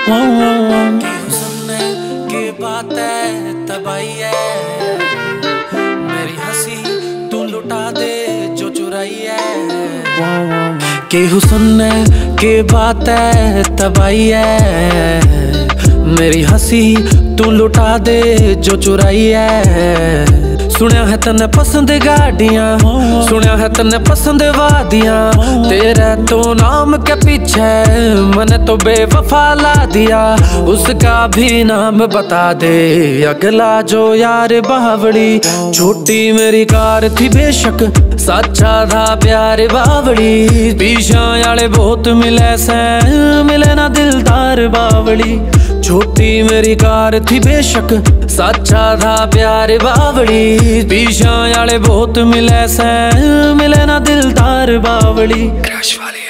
की हुस्न की बात है तबाही है, मेरी हंसी तू लुटा दे जो चुराई है। की हुस्न की बात है तबाही है, मेरी हंसी तू लुटा दे जो चुराई है। सुनिया है तन्ने पसंद गाड़ियां, सुनिया है तन्ने पसंद वादियां, तेरे तो नाम के पीछे मैंने तो बेवफा ला दिया। उसका भी नाम बता दे अगला जो यार बावड़ी। छोटी मेरी कार थी बेशक, सच्चा था प्यार बावड़ी। पीछा आले बहुत मिले से मिले ना दिलदार बावड़ी। छोटी मेरी कार थी बेशक, सच्चा था प्यार बावड़ी। पीछा आले बहुत मिले से मिले ना दिलदार बावड़ी। क्रश वाली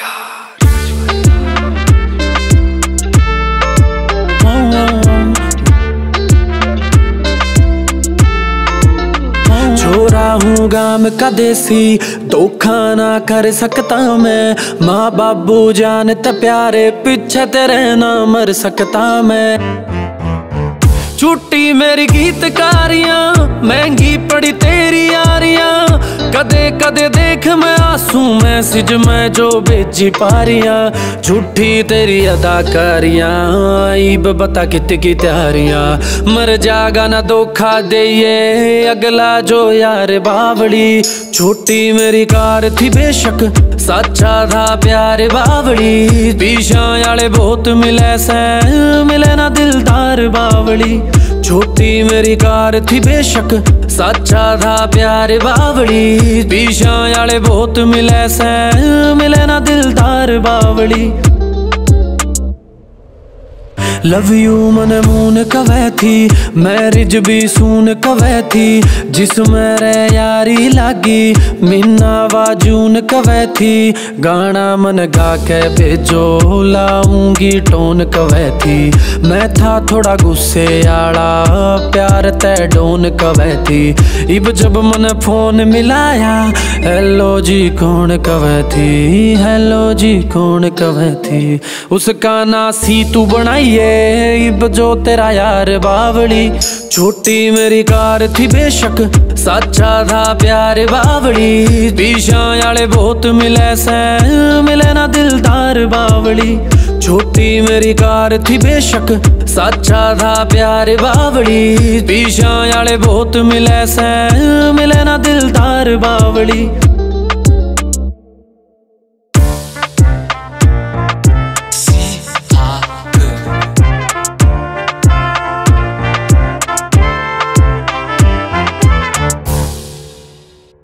छोरा हूँ गाम का देसी, धोखा ना कर सकता मैं। माँ बाबू जानते प्यारे पीछे तेरे ना मर सकता मैं। छुट्टी मेरी गीतकारियां, महंगी पड़ी तेरी यारियां। कदे कदे देख मैं आंसू मैसेज में जो भेजी पारियां। झूठी तेरी अदाकारियां, ईब बता कितनी तैयारियां। मर जागा ना धोखा दे ये अगला जो यार बावड़ी। छोटी मेरी कार थी बेशक, सच्चा था प्यार बावड़ी। पीछा आले बहुत मिले से मिले ना दिलदार बावड़ी। छोटी मेरी कार थी बेशक, सच्चा था प्यार बावड़ी। पीछा आले बहुत मिले से मिले ना दिलदार बावड़ी। लव यू मन मून कवे थी, मैरिज भी सून कवे थी। जिसमें रे यारी लागी मीना वाजून कवे थी। गाना मन गा के भेजो लाऊंगी टोन कवे थी। मैं था थोड़ा गुस्से आला प्यार तय डोन कवे थी। इब जब मन फोन मिलाया हेलो जी कौन कवे थी। हेलो जी कौन कवे थी। उसका ना सी तू बनाइए इब जो तेरा यार बावड़ी। छोटी मेरी कार थी बेशक, सच्चा था प्यार बावड़ी। पीछा आले बहुत मिले से मिले ना दिलदार बावड़ी। छोटी मेरी कार थी बेशक, सच्चा था प्यार बावड़ी। पीछा आले बहुत मिले से मिले ना दिलदार बावड़ी।